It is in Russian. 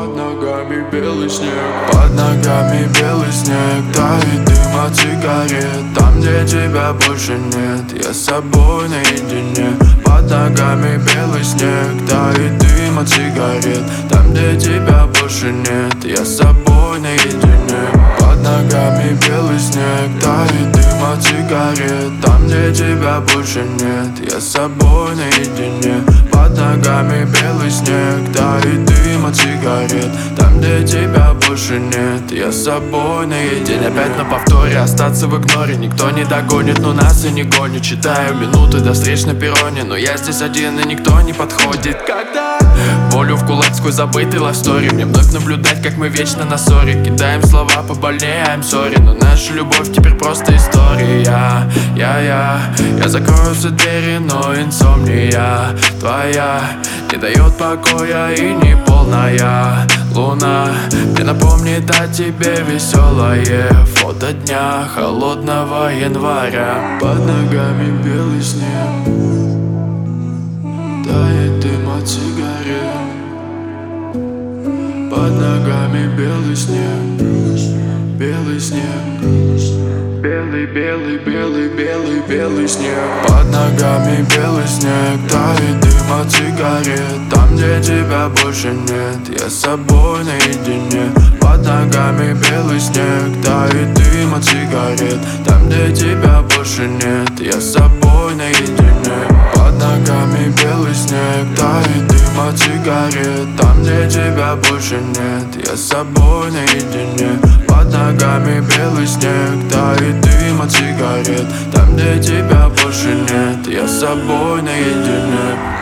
Под ногами белый снег, под ногами белый снег. Тает дым от сигарет, там, где тебя больше нет. Я с собой наедине. Под ногами белый снег, тает дым от сигарет, там, где тебя больше нет. Я с собой наедине. Под ногами белый снег, тает дым от сигарет, там, где тебя больше нет. Я с собой наедине. Под ногами белый снег, тает дым от сигарет, там, где тебя больше нет. Я с собой наедине. Опять на повторе, остаться в игноре. Никто не догонит, но нас и не гонит. Считаю минуты до встреч на перроне, но я здесь один и никто не подходит. Когда волю в кулацкую забытый лавстори, мне вновь наблюдать, как мы вечно на ссоре. Кидаем слова побольнее, I'm sorry, но наша любовь теперь просто история. Я закрою все двери, но инсомния твоя не дает покоя и не полная луна мне напомнит о тебе веселое фото дня холодного января. Под ногами белый снег, тает дым от сигарет. Под ногами белый снег, белый снег. Белый, белый, белый, белый, белый снег. Под ногами белый снег, тает дым от сигарет, там, где тебя больше нет. Я с собой наедине. Под ногами белый снег, тает дым от сигарет, там, где тебя больше нет. Я с собой наедине. Под ногами белый снег, тает дым от сигарет, там, где тебя больше нет. Я с собой наедине. Под ногами белый снег, тает дым от сигарет, там, где тебя больше нет. Я с собой наедине.